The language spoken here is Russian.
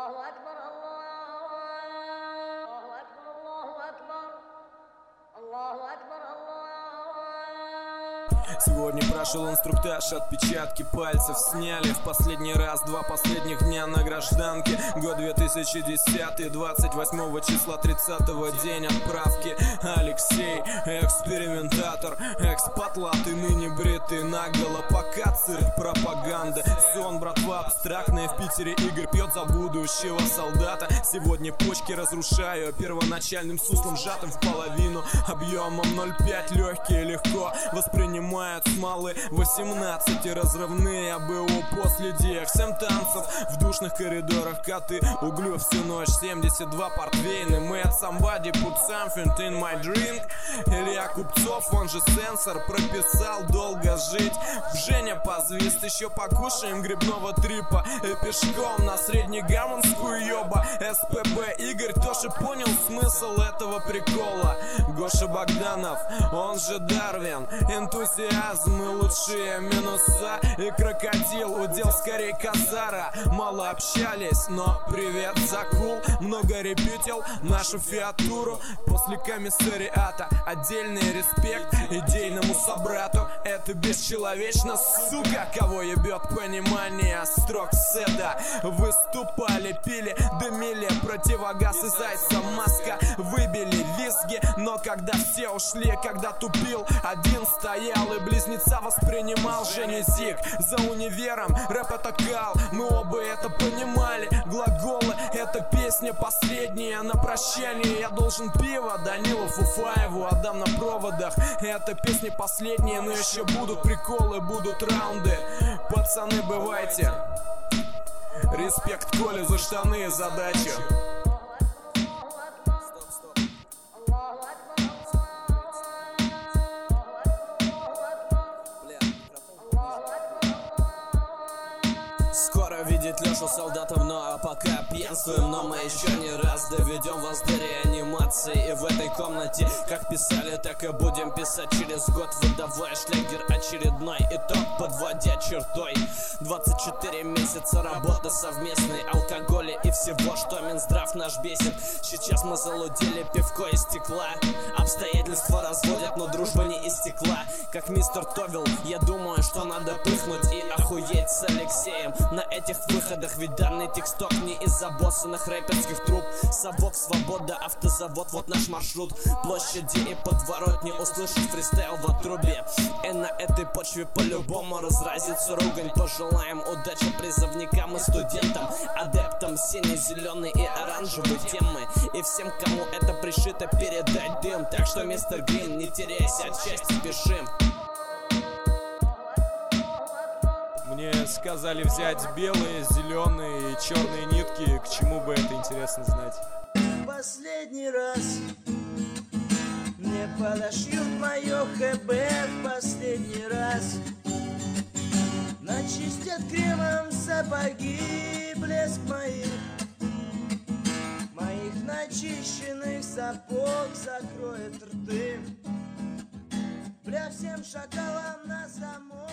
Аллаху Акбар, Аллаху Акбар, Аллаху Акбар, Аллаху Акбар, Аллаху. Сегодня прошел инструктаж, отпечатки пальцев сняли в последний раз, 2 последних дня на гражданке. Год 2010, 28 числа 30-го, день отправки. Алексей, экспериментатор, экс-потлатый, ныне бритый наголо. Пока цирк, пропаганда, сон, братва абстрактная. В Питере Игорь пьет за будущего солдата. Сегодня почки разрушаю первоначальным суслом, сжатым в половину, объемом 0,5. Легкие легко воспринимают смолы 18, разрывные АБО после диех. 7 танцев в душных коридорах, коты углю всю ночь. 72 портвейны, mad somebody put something in my drink. Илья Купцов, он же сенсор, прописал долго жить. Женя позвист, еще покушаем грибного трипа и пешком на Среднегармонскую ёба. СПБ Игорь тоже понял смысл этого прикола. Гоша Богданов, он же Дарвин, энтузиазм и лучшие минуса. И крокодил, удел скорее Казара. Мало общались, но привет, Закул. Много репетил нашу фиатуру. После комиссариата отдельный респект идейному собрату. Это бесчеловечно, сука. Кого ебет понимание строк седа. Выступали, пили, дымили, противогаз и зайца маска. Выбили визги, но когда все ушли, когда тупил, один стоял и близнеца воспринимал. Женя Зик за универом, рэп это кал, мы оба это понимали. Глаголы, это песня последняя на прощание. Я должен пиво Данилов Уфаеву отдам на проводах. Это песни последние, но еще будут приколы, будут раунды. Пацаны, бывайте. Респект Коле за штаны и задачу. Скоро видеть Лешу солдатом, ну а пока пьянствуем. Но мы еще не раз доведем вас до реанимации. И в этой комнате как писали, так и будем писать через год. Выдавая шлягер очередной итог, подводя чертой. 24 месяца работы совместной, алкоголя и всего, что Минздрав наш бесит. Сейчас мы залудили пивко из стекла. Обстоятельства разводят, но дружба не из стекла. Как мистер Товил, я думаю, что надо пыхнуть и охуеть с Алексеем на этих выходах. Ведь данный тексток не из-за боссанных рэперских труб. Совок, свобода, автозавод, вот наш маршрут. Площади и подворотни, услышать фристайл в отрубе. И на этой почве по-любому разразится ругань. Пожелаем удачи призывникам и студентам, адептам сине-зеленой и оранжевой темы. И всем, кому это пришито, передать дым. Так что, мистер Грин, не теряйся от счастья, спешим. Мне сказали взять белые, зеленые и черные нитки. К чему бы это, интересно знать? Последний раз мне подошьют мое ХБ. В последний раз начистят кремом сапоги. Блеск моих начищенных сапог закроет рты. Бля, всем шакалам на замок.